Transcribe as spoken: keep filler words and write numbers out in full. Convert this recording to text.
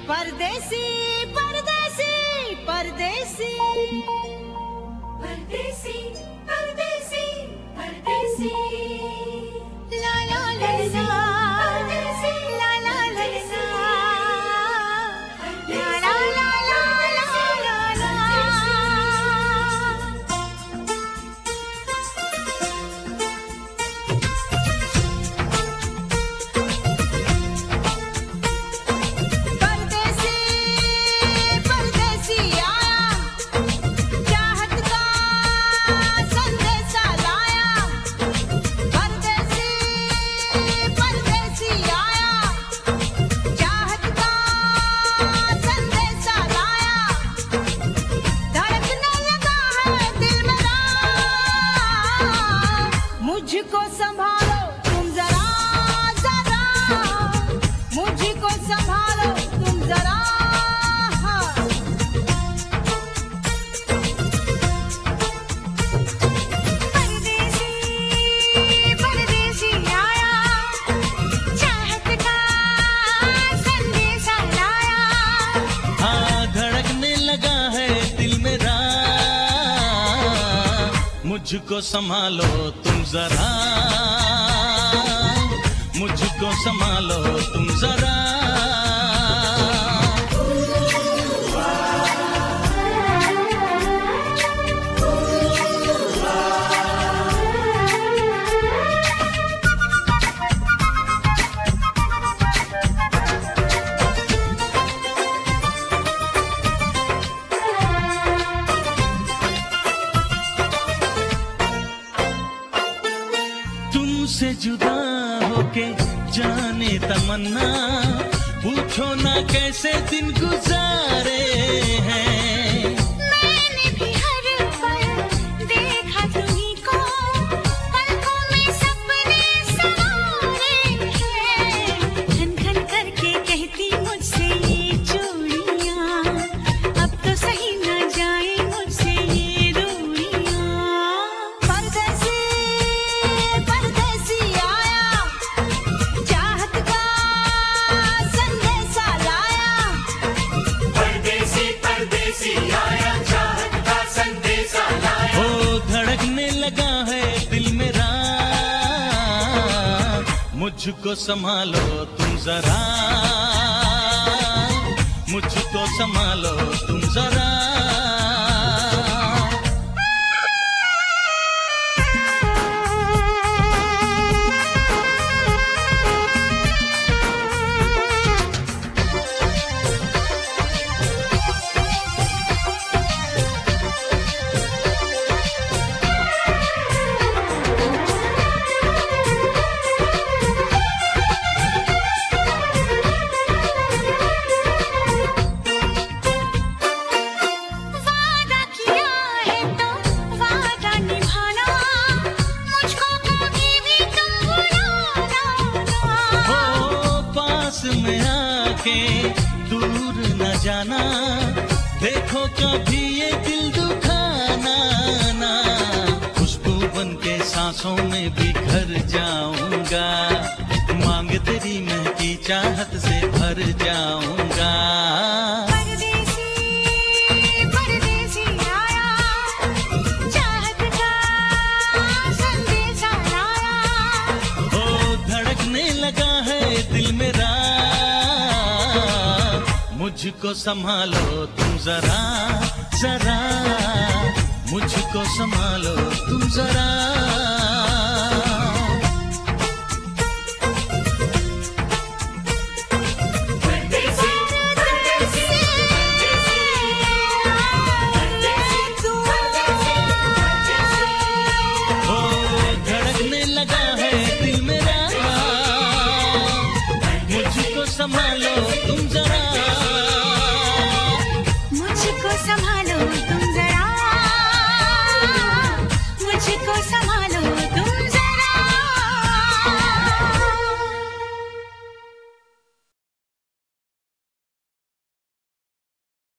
परदेसी परदेसी परदेसी परदेसी परदेसी परदेसी ला ला ला ला परदेसी ला ला ला ला ला ला ला ला ला मुझको संभालो तुम जरा जरा, मुझको संभालो तुम जरा। परदेसी परदेसी आया, चाहत का संदेशा लाया। हाँ धड़कने लगा है दिल मेरा, मुझको संभालो तुम जरा, मुझको संभालो तुम जरा। तुमसे जुदा होके जाने तमन्ना, पूछो ना कैसे दिन गुजारे हैं। मैंने भी हर पल देखा तुम्हीं को, पलकों में सपने सवारे हैं। खन खन करके कहती मुझसे ये चूड़ियां, अब तो सही न जाए मुझसे ये दूरियां। परदेसी परदेसी आया, चाहत का संदेशा लाया। परदेसी परदेसी आया, चाहत का संदेशा लाया। ओ धड़कने लगा है दिल मेरा, मुझको संभालो तुम जरा, मुझको संभालो तुम जरा। वादा किया है तो वादा निभाना, मुझको कभी भी तुम भुलाना ना। ओ पास में आके दूर न जाना, देखो कभी ये दिल दुखाना ना। खुशबू बन के सांसों में भी घर जाऊंगा, मांग तेरी महकी चाहत से भर जाऊंगा। परदेसी परदेसी आया, चाहत का संदेशा लाया। ओ धड़कने लगा है दिल मेरा, मुझको संभालो तुम जरा जरा, मुझको संभालो तुम जरा।